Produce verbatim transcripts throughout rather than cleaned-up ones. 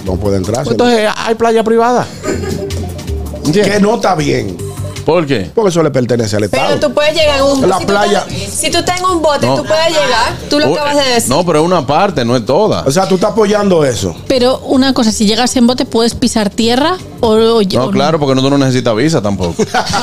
No puede entrar. Entonces hay playa privada. Que no está bien. ¿Por qué? Porque eso le pertenece al Estado. Pero tú puedes llegar en un La si playa. Tú estás, si tú estás en un bote, No. tú puedes llegar. Tú lo Oh, acabas de decir. No, pero es una parte, no es toda. O sea, tú estás apoyando eso. Pero una cosa, si llegas en bote, ¿puedes pisar tierra o, o No, o claro, porque no, tú no necesitas visa tampoco.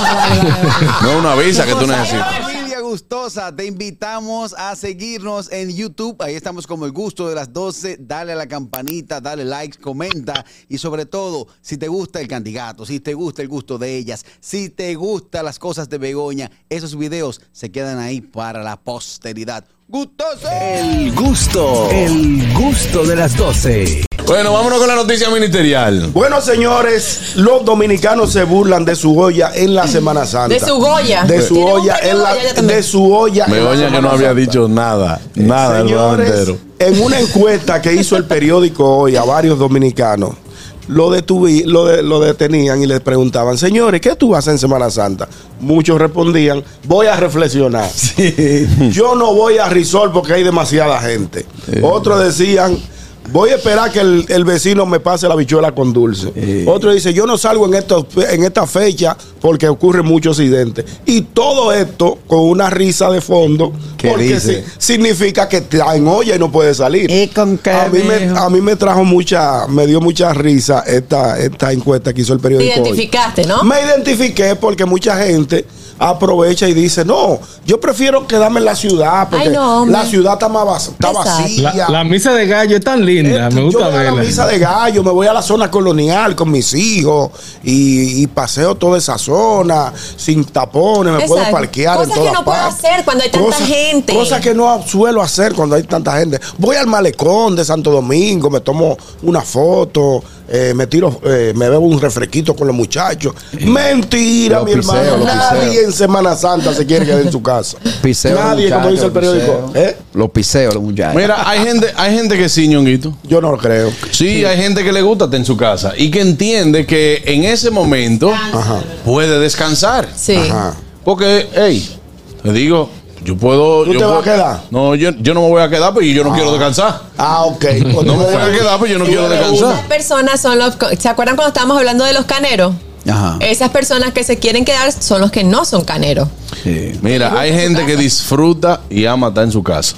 No es una visa que tú necesitas. Familia gustosa, te invitamos a seguirnos en YouTube. Ahí estamos como El Gusto de las doce. Dale a la campanita, dale like, comenta. Y sobre todo, si te gusta el candidato, si te gusta el gusto de ellas, si te gustan las cosas de Begoña, esos videos se quedan ahí para la posteridad. ¡Gustoso! El gusto, el gusto de las doce. Bueno, vámonos con la noticia ministerial. Bueno, señores, los dominicanos se burlan de su olla en la Semana Santa. De su Goya. De su Tiene un olla premio en la Goya ya también. de su olla. en la Begoña que Semana no había Santa. dicho nada. Nada el programa Señores, entero. en una encuesta que hizo el periódico Hoy a varios dominicanos, lo, detuvi, lo, de, lo detenían y les preguntaban, señores, ¿qué tú haces en Semana Santa? Muchos respondían, voy a reflexionar. Sí. Yo no voy a Risol porque hay demasiada gente. Sí. Otros decían, voy a esperar que el, el vecino me pase la bichuela con dulce. Sí. Otro dice, yo no salgo en, estos, en esta fecha porque ocurren muchos accidentes. Y todo esto con una risa de fondo, ¿Qué porque dice? si- significa que está en olla y no puede salir. ¿Y con qué, a, mí me, mijo? a mí me trajo mucha, me dio mucha risa esta, esta encuesta que hizo el Te periódico Hoy. identificaste, ¿no? Me identifiqué porque mucha gente aprovecha y dice, no, yo prefiero quedarme en la ciudad porque Ay, no, hombre. la ciudad está, más vac- está Exacto. vacía. La, la misa de gallo es tan linda, Eh, me gusta yo voy a la verla. misa de gallo, me voy a la zona colonial con mis hijos y, y paseo toda esa zona sin tapones, me Exacto. puedo parquear Cosas en que todas no puedo partes. hacer cuando hay tanta gente. Cosas que no suelo hacer cuando hay tanta gente. Voy al malecón de Santo Domingo, me tomo una foto, eh, me tiro, eh, me bebo un refresquito con los muchachos. Mentira, Los mi piseos, hermano. los Nadie piseos. en Semana Santa se quiere quedar en su casa. Piseo, Nadie, los como dice el muchachos, periódico. piseo. ¿Eh? Los piseos, los muchachos. Mira, hay gente, hay gente que sí, Ñonguito. Yo no lo creo. Sí, hay gente que le gusta estar en su casa y que entiende que en ese momento puede descansar. Sí. Ajá. Porque, hey, te digo, yo puedo. ¿Tú yo te puedo- vas a quedar? No, yo, yo no me voy a quedar porque yo no quiero descansar. Ah, ok. Pues No me voy a quedar porque yo no quiero descansar. Esas personas son los. ¿Se acuerdan cuando estábamos hablando de los caneros? Ajá. Esas personas que se quieren quedar son los que no son caneros. Sí. Mira, hay gente que disfruta y ama estar en su casa.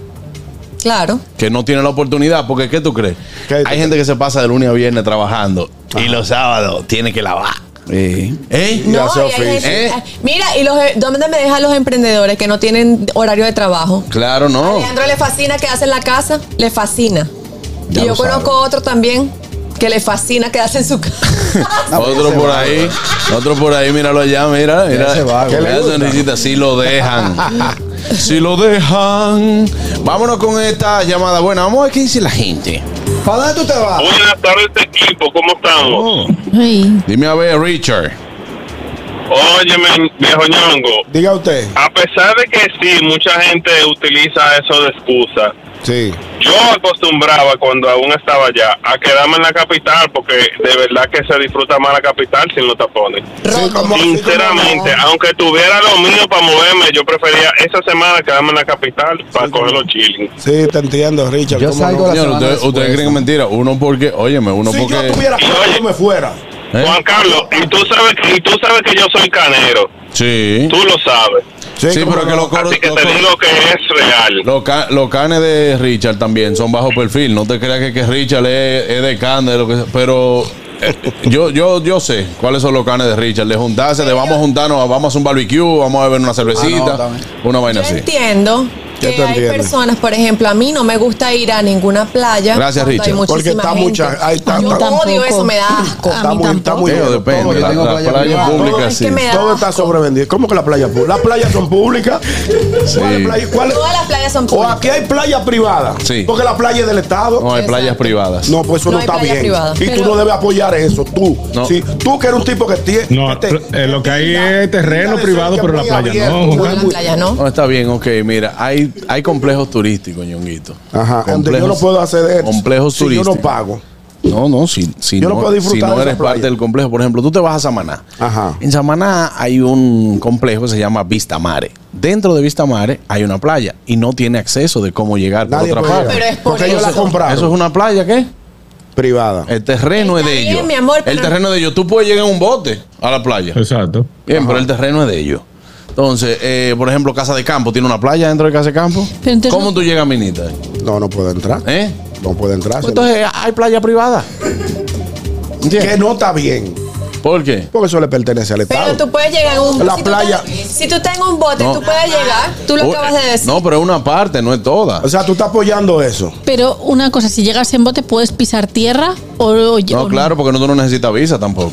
Claro. Que no tiene la oportunidad, porque ¿qué tú crees? ¿Qué tú Hay gente que se pasa de lunes a viernes trabajando y los sábados tiene que lavar. Sí. ¿Eh? Y No, hace y hay oficio. gente- ¿Eh? Mira, y los, ¿dónde me dejan los emprendedores que no tienen horario de trabajo? Claro, no. A Alejandro le fascina quedarse en la casa, le fascina. Ya y yo lo sabe. conozco otro también que le fascina quedarse en su casa. Otro por ahí, otro por ahí, míralo allá, mira, mira. se va, Que ¿qué le le gusta? sonrisita, si lo dejan. Si lo dejan. Vámonos con esta llamada. Bueno, vamos a ver qué dice la gente. ¿Para dónde tú te vas? Buenas tardes, equipo, ¿cómo estamos? Oh. Ay, Dime a ver, Richard. Óyeme, viejo Ñongo, Diga usted. a pesar de que sí, mucha gente utiliza eso de excusa, Sí. yo acostumbraba cuando aún estaba allá a quedarme en la capital porque de verdad que se disfruta más la capital sin los tapones. Sí, como- Sinceramente, sí, como- aunque tuviera lo mío para moverme, yo prefería esa semana quedarme en la capital para Sí, coger como- los chilling. Sí, te entiendo, Richard. Yo ¿cómo salgo no? la Señor, semana ¿ustedes, después, ustedes creen que es ¿no? mentira? Uno porque, óyeme, uno Si porque. yo tuviera Y fuera, oye- yo me fuera. ¿Eh? Juan Carlos, y tú sabes que, y tú sabes que yo soy canero, Sí. tú lo sabes, Sí, ¿cómo pero que no? los coros. así que los te coros- digo que es real. Los, ca- los canes de Richard también son bajo perfil. No te creas que, que Richard es, es de can, de lo que sea. Pero eh, yo, yo, yo sé cuáles son los canes de Richard. De juntarse, de vamos a juntarnos, vamos a hacer un barbecue, vamos a beber una cervecita, Ah, no, también. una vaina Yo así. entiendo ¿Qué que tú hay entiendes? personas, por ejemplo, a mí no me gusta ir a ninguna playa. Gracias, cuando Richard. Hay muchísima Porque está gente. mucha- ahí está- Yo está- odio tampoco. eso, me da asco. A Está mí muy, está tampoco. muy Pero lleno. depende, Todo la, está- tengo la playa playa privada. pública No, es sí. que me da Todo está sobrevendido. ¿Cómo que la playa pública? Las playas son públicas. Sí. ¿Cuáles playas? ¿Cuáles? Todas las playas son O públicas. aquí hay playas privadas. Sí. Porque la playa es del Estado. No hay Exacto. playas privadas. No, pues eso No no, hay está playa bien. privada. Y tú Pero- no debes apoyar eso, tú. No. Sí, tú que eres un tipo que tiene. No, que eh, lo que hay es terreno privado, pero la playa no, No, Juan. la playa no. No, está bien, ok. Mira, hay, hay complejos turísticos, Ñonguito. Ajá, donde yo Complejos- no puedo hacer eso. complejos si yo turísticos. no pago. No, no, si, si Yo no, no puedo disfrutar si no de esa eres playa. parte del complejo. Por ejemplo, tú te vas a Samaná. Ajá. En Samaná hay un complejo que se llama Vista Mare. Dentro de Vista Mare hay una playa y no tiene acceso de cómo llegar por Nadie otra puede parte. llegar. Pero es por Porque ellos eso. la compraron. ¿Eso es una playa qué? Privada. El terreno Está es de bien, ellos. mi amor, El pero- terreno de ellos. Tú puedes llegar en un bote a la playa. Exacto. Bien, pero el terreno es de ellos. Entonces, eh, por ejemplo, Casa de Campo tiene una playa dentro de Casa de Campo. Pero entonces ¿Cómo no- tú llegas, Minita? No, no puede entrar. ¿Eh? No puede entrar. Pues entonces hay playa privada. ¿Entiendes? que no está bien. ¿Por qué? Porque eso le pertenece al Estado. Pero tú puedes llegar en un La si playa. Tú estás, si tú estás en un bote, No. tú puedes llegar. Tú lo Oh, acabas de decir. No, pero es una parte, no es toda. O sea, tú estás apoyando eso. Pero una cosa, si llegas en bote, ¿puedes pisar tierra o, o- No, o claro, porque no, tú no necesitas visa tampoco.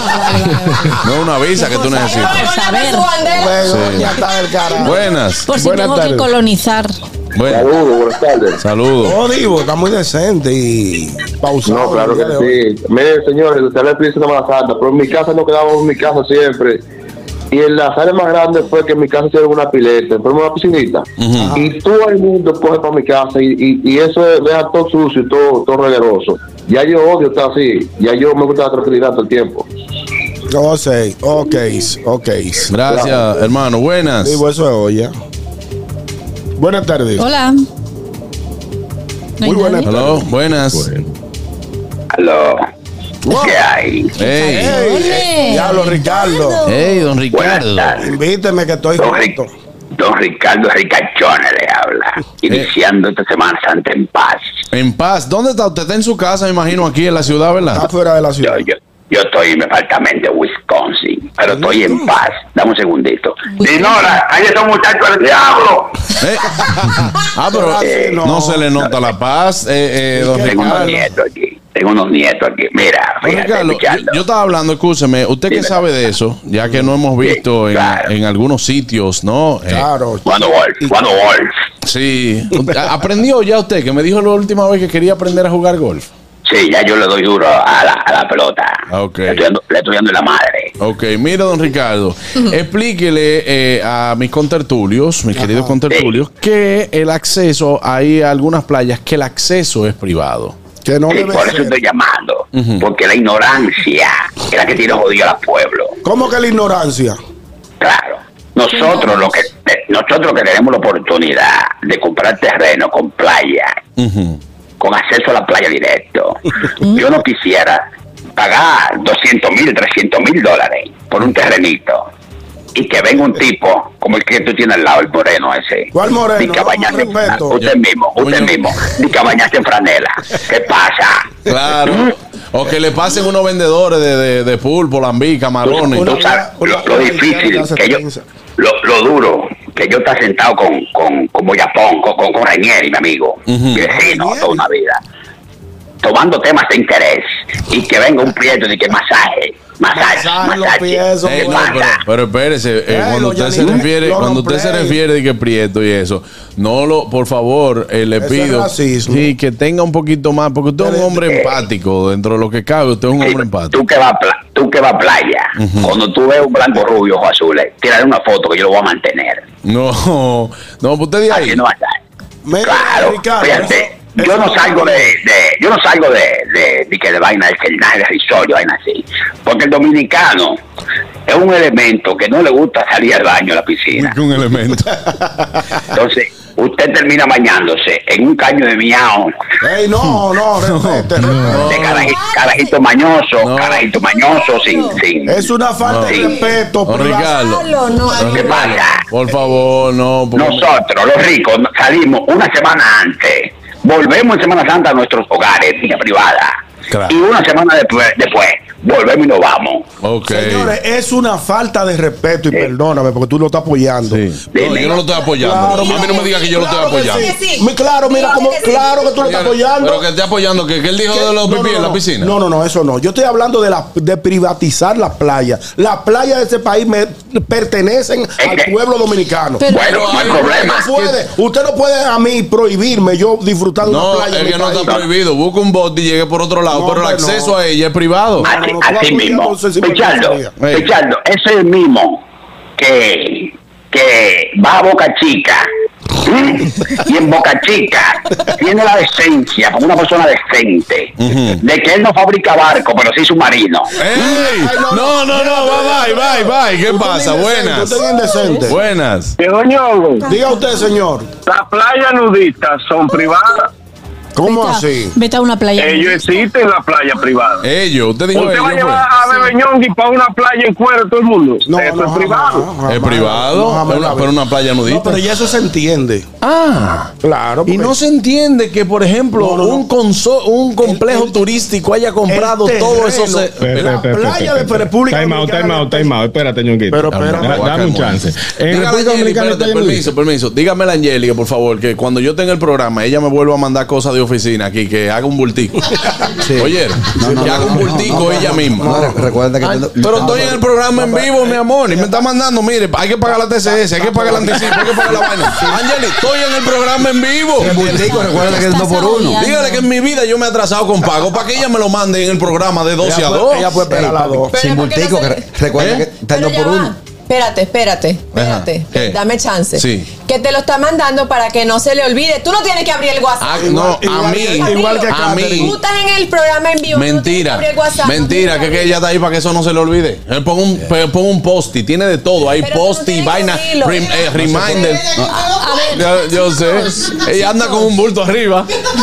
No es una visa que tú necesitas. Bueno, saber. su bandera. Luego, Sí. ya está del carajo. Buenas. Por si Buenas tengo tardes. que colonizar. Buenas. Saludos, buenas tardes. Saludos. Oh, Divo, está muy decente y pausado. No, claro el día de hoy. que sí. Miren, señores, usted le explica Semana Santa, pero en mi casa no quedamos en mi casa siempre. Y en las áreas más grandes fue que en mi casa hicieron una pileta, pero una piscinita. Y todo el mundo coge para mi casa y, y, y eso es, deja todo sucio y todo, todo regueroso. Ya yo odio estar así. Ya yo me gusta la tranquilidad todo el tiempo. Oh, sí. Ok, ok. Gracias, hermano. Buenas. Divo, eso es olla. Buenas tardes. Hola. ¿No hay Muy buenas nadie? Hello, buenas. Bueno. Aló. Wow. ¿Qué hay? Hey. Hey, Ole. diablo, Ricardo. Hey, don Ricardo. Invíteme que estoy Don, Ric- junto. don Ricardo Ricachone le habla. Iniciando esta Semana Santa en paz. En paz. ¿Dónde está? Usted está en su casa, me imagino, aquí en la ciudad, Está ¿verdad? fuera de la Yo, ciudad. yo, yo estoy en mi apartamento de Wisconsin, pero estoy en paz. Dame un segundito. Dinora, ahí está un muchacho del diablo. Eh. Ah, pero Eh, no. no. se le nota la paz, eh, eh, don Tengo unos Ricardo. nietos aquí. Tengo unos nietos aquí. Mira, Don fíjate, Ricardo, yo, escuchando. yo estaba hablando, escúcheme, usted que Dime. sabe de eso, ya que no hemos visto Sí, en, claro. en algunos sitios, ¿no? Eh, Claro. Jugando golf, jugando golf. Sí. ¿Aprendió ya usted, que me dijo la última vez que quería aprender a jugar golf? Sí, ya yo le doy duro a la, a la pelota. Ok. Le estoy dando, le estoy dando la madre. Ok, mira, don Ricardo, explíquele eh, a mis contertulios, mis queridos contertulios, que el acceso, hay algunas playas que el acceso es privado. Que no Sí, debe por eso ser. estoy llamando. Porque la ignorancia es la que tiene jodido al pueblo. ¿Cómo que la ignorancia? Claro. Nosotros lo que nosotros que tenemos la oportunidad de comprar terreno con playa, Ujú. con acceso a la playa directo, yo no quisiera pagar doscientos mil, trescientos mil dólares por un terrenito y que venga un tipo como el que tú tienes al lado, el moreno ese. ¿Cuál moreno? Ni que a bañarse- No, respeto. usted mismo, usted Coño. mismo, ni que a bañarse en franela. ¿Qué pasa? Claro. O que le pasen unos vendedores de, de, de pulpo, lambí, camarones. Una- Tú sabes una- lo, lo una difícil izquierda hace que yo, trenza. lo, lo duro que yo estar sentado con, con, con Boyapón, con, con, con Rainieri, mi amigo, mi vecino, Rainieri. toda una vida, tomando temas de interés y que venga un prieto de que masaje, masaje, Masaje los masaje. pies, ¿Qué Eh, no, pasa? pero, pero espérese, eh, Eh, cuando los usted se Yanine, refiere, los cuando usted se Romplay. refiere de que prieto y eso, no lo, por favor, eh, le Eso es pido racismo. sí, que tenga un poquito más, porque usted es un hombre empático dentro de lo que cabe, usted es un Sí, hombre empático. tú que vas a pla- tú que vas a playa, cuando tú ves un blanco rubio ojos azules, tírale una foto que yo lo voy a mantener. No, no, pues usted de ahí. Así no va a estar. Mira, Claro, Ricardo, fíjate, eso- yo eso no salgo de, de- yo no salgo de, de, de que de vaina de cenaje, de risollo, vaina así, porque el dominicano es un elemento que no le gusta salir al baño a la piscina. Un elemento. Entonces, usted termina bañándose en un caño de miau, Ey, no, no, respete, respete. de caraji- carajito mañoso, No. carajito mañoso, sin, sin. Es una falta de Sí. respeto. Don privacidad. Ricardo. Pablo, no. Don ¿Qué Ricardo, pasa? por favor, no. porque- Nosotros, los ricos, salimos una semana antes, volvemos en Semana Santa a nuestros hogares, vía privada, Claro. y una semana después, después volvemos y nos vamos. Ok. Señores, es una falta de respeto y perdóname porque tú lo estás apoyando. Sí. No, yo no lo estoy apoyando. Claro, a mí no me diga que yo lo estoy claro que apoyando. sí. Sí. Mi- Claro, mira, Claro como, que sí. claro que tú lo estás apoyando. Pero que esté apoyando, que, que él dijo ¿Qué? de los No, pipí no, en la no. piscina. No, no, no, eso no. Yo estoy hablando de, la, de privatizar las playas. Las playas de ese país me pertenecen al que- pueblo dominicano. Pero- Bueno, no hay hay- problema. No puede, usted no puede a mí prohibirme yo disfrutar de No, una playa. es en mi que no país. está prohibido. Busca un bote y llegue por otro lado. No, pero el hombre, acceso no. a ella es privado. no, Así, no, tú vas así a mismo. entonces, sí, Richardo, Ey. Richardo, ese es el mismo que, que va a Boca Chica. ¿sí? Y en Boca Chica tiene la decencia, como una persona decente, de que él no fabrica barco, pero sí submarino. ¡Ey! Ay, no, No, no, no, bye, bye, bye, bye. ¿Qué Usted pasa? es indecente, Buenas. usted es indecente. Buenas. Doña, Diga usted, señor. las playas nudistas son privadas. ¿Cómo Vete a- así? Vete a una playa. Ellos existen en la playa privada. Ellos, usted dijo ¿Usted ellos. va a llevar pues. a Bebe Ñongui para una playa en cuero todo el mundo? No, Eso no, es privado. jamás, jamás. Es privado, No, jamás pero, la una, vi. pero una playa nudista. No, pero ya eso se entiende. Ah, Claro. y porque no se entiende que, por ejemplo, No, no, no. un conso- un complejo El- el- turístico haya comprado el todo eso. terreno. se- Espera, La espera, espera, playa de espera. República Time out, Dominicana time out, de- time out. Espérate, Ñonguito. Pero, Dame, espera, Da- voy a Dame un caer chance. muerto. En Dígale, República Angélica, Dominicana hay espérate, playa permiso, nudista. permiso. Dígame a la Angélica, por favor, que cuando yo tenga el programa, ella me vuelva a mandar cosas de oficina aquí, que haga un bultico. Oye, No, no, que no, haga un no, bultico no, no, ella no, misma. no, re- recuerda que Ay, tengo- pero estoy en el programa en vivo, mi amor, y me está mandando, mire, hay que pagar la T C S, hay que pagar el anticipo, hay que pagar la vaina. Angeli, estoy en el programa en vivo. El bultico, recuerda que es dos por uno. Estás Dígale que en mi vida yo me he atrasado con pago para que ella me lo mande en el programa de doce a Ella dos. puede, ella puede esperar a las dos. Pero Sin ¿por qué no bultico, se- que re- recuerda ¿Eh? que está en Pero dos ya por va. uno. Espérate, espérate, espérate. ¿Qué? Dame chance. Sí. Que te lo está mandando para que no se le olvide. Tú no tienes que abrir el WhatsApp. Ah, no, a Igual- mí, igual que a Catherine. mí. Tú estás en el programa en vivo. tú no tienes que Mentira, abrir el WhatsApp, no mentira, tienes que, que abrir- ella está ahí para que eso no se le olvide. Él pone un, pe- pone un post-it, tiene de todo. Hay Pero tú no post-it, tienes que vaina, abrirlo. rem- eh, reminder. A ver, Yo, yo sé. Ella anda con un bulto arriba.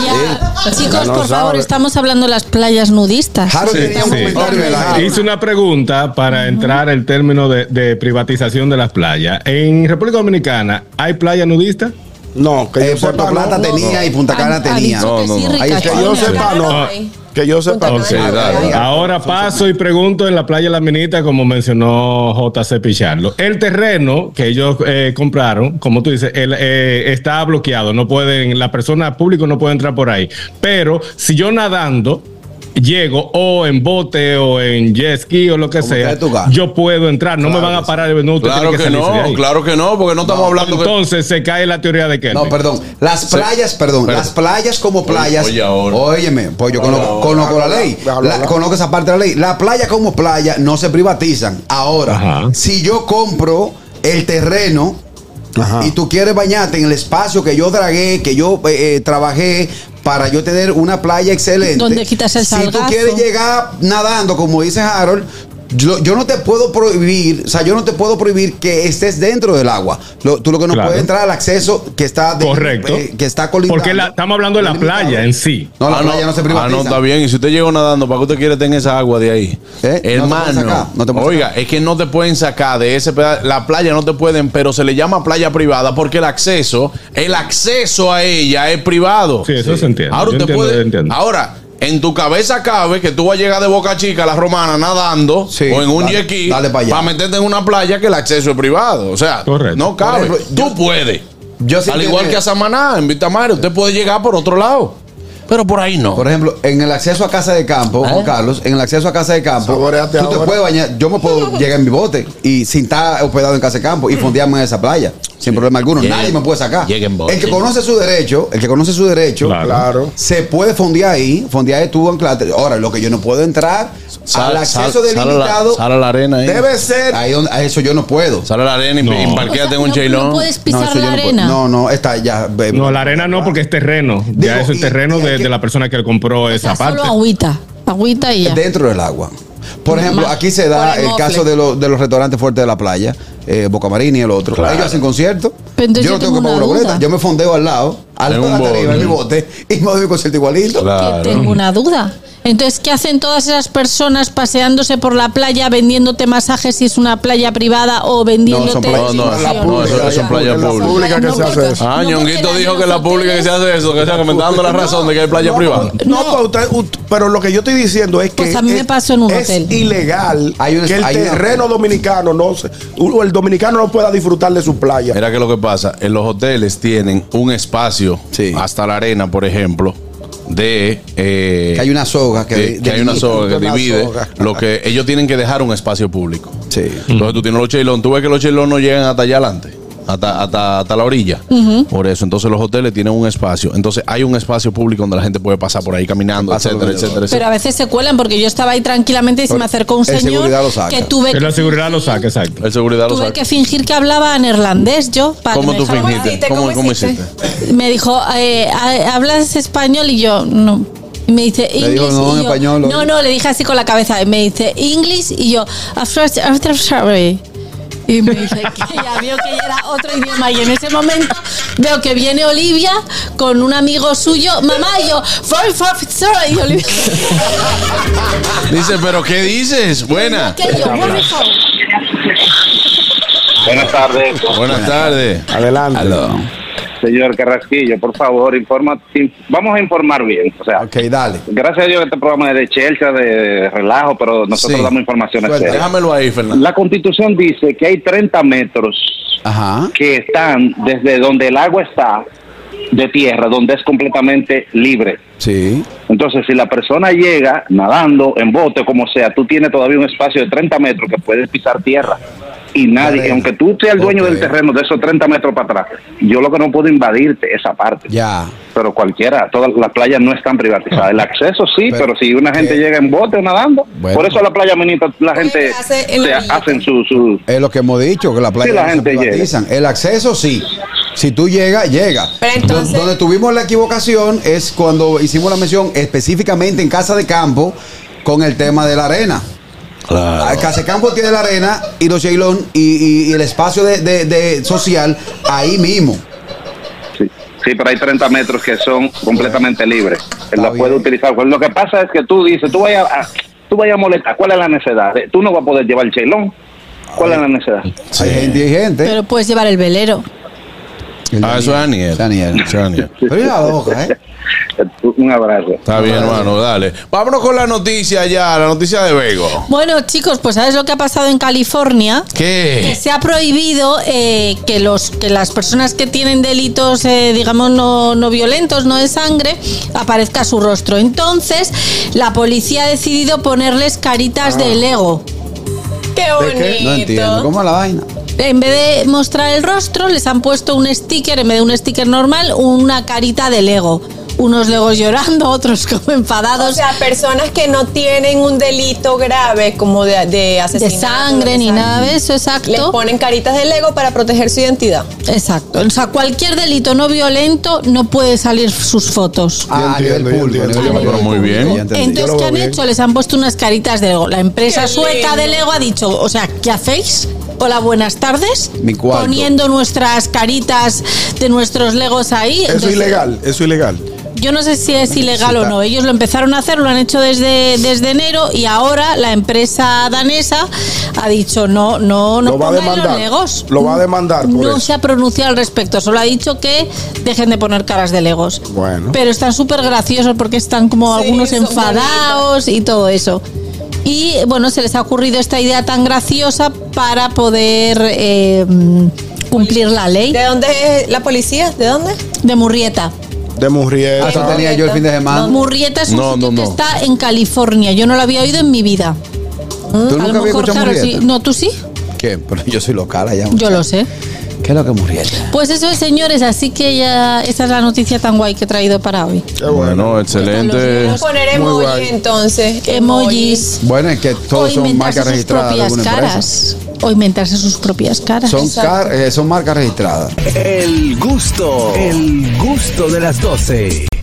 ya. Chicos, no por favor, sabe. estamos hablando de las playas nudistas. Harold Sí, tenía un sí. comentario en el aire. Hice una pregunta para entrar el término de, de privatización de las playas. En República Dominicana, ¿hay playa nudista? No, que Eh, yo sepa, Puerto Plata no. tenía y Punta Cana Ha- ha tenía. dicho que No, no, sí, no. Ahí está. Que yo ricachones. sepa, no. no. Que yo sepa. Punta Cana, Ok, dale. ahí. Ahora paso y pregunto en la playa La Minita, como mencionó J C Pichardo. El terreno que ellos eh, compraron, como tú dices, el, eh, está bloqueado. No pueden, la persona pública no puede entrar por ahí. Pero si yo nadando llego o en bote o en jet ski o lo que Como sea, esté tu gana. yo puedo entrar. No me van a parar. No, usted Claro tiene que salirse de no, ahí. claro que no, porque no estamos hablando que. Entonces se cae la teoría de que No, perdón. Las playas, perdón, Pero- las playas como playas. oye, ahora. Óyeme, pues yo conozco, conozco la ley. Habla, La- habla. conozco esa parte de la ley. La playa como playa no se privatizan. Ahora, Ajá. si yo compro el terreno Ajá. y tú quieres bañarte en el espacio que yo dragué, que yo eh, eh, trabajé para yo tener una playa excelente. Donde quitas el Si tú salgazo. quieres llegar nadando, como dice Harold, yo, yo no te puedo prohibir, o sea, yo no te puedo prohibir que estés dentro del agua. Lo- tú lo que no Claro. puedes entrar al acceso que está de- Correcto. eh, que está colindando. Porque la- estamos hablando de la delimitado. playa en sí. No, la Ah, playa no, se Ah, privatiza. no, está bien. Y si usted llegó nadando, ¿para qué usted quiere tener esa agua de ahí? ¿Eh? No te Hermano, pueden sacar, no te pueden oiga, sacar. es que no te pueden sacar de ese pedazo. La playa no te pueden, pero se le llama playa privada porque el acceso, el acceso a ella es privado. Sí, eso se entiende. Ahora Yo usted entiendo, puede. yo entiendo. Ahora, en tu cabeza cabe que tú vas a llegar de Boca Chica a la Romana nadando Sí, o en un dale- jet ski dale pa' allá. para meterte en una playa que el acceso es privado. O sea, Correcto. no cabe. Por ejemplo, tú yo- puedes. yo sí Al tenía- igual que a Samaná, en Vitamario, usted puede llegar por otro lado. Pero por ahí no. Por ejemplo, en el acceso a casa de campo, Juan Carlos, en el acceso a casa de campo, Saboreate tú te ahora. puedes bañar. Yo me puedo llegar en mi bote y sin estar hospedado en casa de campo y fondearme en esa playa. Sin problema alguno. Llegue- Nadie me puede sacar. llegue en bote. El que conoce su derecho, el que conoce su derecho, Claro. Claro. se puede fondear ahí. Fondear estuvo en clase. Ahora, lo que yo no puedo entrar al acceso sal- sal a la- delimitado. Sale a la arena ahí. Debe ser. Ahí donde, a eso yo no puedo. Sale a la arena y, No. y parquéate en un O sea, no- cheilón. no puedes pisar eso yo la no puedo. arena. No, no, está ya. be- No, la arena no, porque es terreno. Digo, ya es el y- terreno y hay de, que- de la persona que compró O esa sea, solo parte. agüita. Agüita y ya. Dentro del agua. Por ejemplo, aquí se da Por el el mofle. caso de, los de los restaurantes fuertes de la playa, eh, Boca Marina y el otro. Claro. Ellos hacen conciertos. Pero entonces Yo no yo tengo que tengo pagar una una boleta. duda. Yo me fondeo al lado, al En lado un de arriba, en mi bote. bote, y me doy un concierto igualito. Claro. Que tengo una duda. Entonces, ¿qué hacen todas esas personas paseándose por la playa vendiéndote masajes si es una playa privada o vendiéndote? No, son No, no, infusión? no, eso no son playas En la públicas. pública que No, se hace porque- eso. Ah, No, Ñonguito porque dijo en que en la los pública que se hace eso, que, sea, que me está dando la razón de que hay playa No, privada. No, pero, usted- ut- pero lo que yo estoy diciendo es que Pues a mí me es, pasó en un es hotel. ilegal Hay una- que el hay una- terreno dominicano no se, o el dominicano no pueda disfrutar de su playa. Mira que lo que pasa, en los hoteles tienen un espacio, Sí. hasta la arena, por ejemplo, de eh, Que hay una soga que, que, que hay una delimita. soga que una divide soga. lo que ellos tienen que dejar un espacio público. Sí. Entonces tú tienes los cheilón, tú ves que los cheilón no llegan hasta allá adelante, hasta, hasta, hasta la orilla. Por eso, entonces los hoteles tienen un espacio. Entonces hay un espacio público donde la gente puede pasar por ahí caminando, Pasa etcétera, los etcétera, Pero etcétera. a veces se cuelan porque yo estaba ahí tranquilamente y se me acercó un el señor seguridad lo saca. que tuve Que la que, seguridad lo saque, exacto. El seguridad lo tuve saca. que fingir que hablaba neerlandés yo. Para ¿Cómo que tú me dejara- fingiste? hiciste? ¿Cómo, ¿Cómo cómo hiciste? hiciste? Me dijo, eh, ¿hablas español? Y yo, no. Y me dice, Le dijo, English. no, y en yo, español, no, oye. no, le dije así con la cabeza. Y me dice, English. Y yo, after, after, sorry. Y me dice que ya vio que era otro idioma. Y en ese momento veo que viene Olivia con un amigo suyo. Mamá, y yo, for, for, sorry. Y Olivia. Dice, ¿pero qué dices? Buena. ¿Qué yo? Por favor. Buenas tardes. Buenas tardes. Adelante. Aló. Señor Carrasquillo, por favor, informa, vamos a informar bien. O sea, Ok, dale. gracias a Dios este programa es de Chelsea, de relajo, pero nosotros Sí. damos informaciones Suelta. serias. Déjamelo ahí, Fernando. La Constitución dice que hay treinta metros Ajá. que están desde donde el agua está de tierra, donde es completamente libre. Sí. Entonces, si la persona llega nadando en bote, como sea, tú tienes todavía un espacio de treinta metros que puedes pisar tierra. Y nadie, Vale. aunque tú seas el dueño Ok. del terreno de esos treinta metros para atrás, yo lo que no puedo invadirte esa parte. Ya. Pero cualquiera, todas las playas no están privatizadas. El acceso sí, Pero, pero, si una gente ¿qué? llega en bote o nadando, Bueno. por eso a la playa minita la gente hace en se la orillita. hacen su, su Es lo que hemos dicho, que la playa Sí, la no se gente llega. privatizan. El acceso sí. Si tú llegas, llega. Pero entonces- Do- Donde tuvimos la equivocación es cuando hicimos la mención específicamente en Casa de Campo con el tema de la arena. Claro. Casa de Campo tiene la arena y los Ceylon y, y- y el espacio de, de- de social ahí mismo. sí, sí, pero hay treinta metros que son completamente libres. Él Está lo puede bien. utilizar. Pues lo que pasa es que tú dices, tú vayas a, tú vayas a molestar, ¿cuál es la necesidad? Tú no vas a poder llevar el chelón. ¿Cuál es la necesidad? Hay gente y gente. Pero puedes llevar el velero. El Ah, eso es Daniel. Daniel. Eso es Daniel. Pero es la loca, ¿eh? Un abrazo. Está bien, hermano, dale. Vámonos con la noticia ya, la noticia de Bego. Bueno, chicos, pues ¿sabes lo que ha pasado en California? Que ¿Qué? se ha prohibido eh, que los que las personas que tienen delitos, eh, digamos, no, no violentos, no de sangre, aparezca su rostro. Entonces, la policía ha decidido ponerles caritas de Lego. Qué ¿De bonito. qué? No entiendo. ¿Cómo es la vaina? En vez de mostrar el rostro, les han puesto un sticker, en vez de un sticker normal, una carita de Lego. Unos Legos llorando, otros como O enfadados. sea, personas que no tienen un delito grave como de, de de asesinato. sangre de ni sangre. nada de eso, exacto. Les ponen caritas de Lego para proteger su identidad. Exacto. O sea, cualquier delito no violento no puede salir sus fotos. Ah, a nivel entiendo, yo público. a entiendo. nivel Pero muy público, bien. ya entendí. Yo Entonces, lo ¿qué veo han bien. hecho? Les han puesto unas caritas de Lego. La empresa Qué sueca lindo. de Lego ha dicho, o sea, ¿qué hacéis? Hola, buenas tardes. Mi cuarto. Poniendo nuestras caritas de nuestros Legos ahí. Eso es Entonces, ilegal, eso es ilegal. Yo no sé si es ilegal Sí, o está. no. Ellos lo empezaron a hacer, lo han hecho desde, desde enero y ahora la empresa danesa ha dicho no, no, no Lo va a pongáis los demandar. Legos. Lo va a demandar por No eso. se ha pronunciado al respecto, solo ha dicho que dejen de poner caras de Legos. Bueno. Pero están súper graciosos porque están como Sí, algunos son enfadados y todo eso. Y bueno, se les ha ocurrido esta idea tan graciosa para poder eh, cumplir la ley ¿De dónde es la policía? ¿De dónde? de Murrieta. De Ah, Murrieta. eso tenía yo el fin de semana. Murrieta es un No, sitio no, que no. está en California. Yo no lo había oído en mi vida. ¿Tú A nunca lo habías mejor, escuchado claro, Murrieta? sí. No, tú sí. ¿Qué? Pero yo soy local allá. Yo lo sé. ¿Qué es lo que es Murrieta? Pues eso es, señores. Así que ya esa es la noticia tan guay que he traído para hoy. Qué bueno. Bueno, excelente. Vamos a poner Muy emoji guay. entonces. Emojis. Bueno, es que O todos son inventarse marcas sus registradas de propias alguna empresa. caras. O inventarse sus propias caras. Son, car- eh, son marcas registradas. El gusto, el gusto de las doce.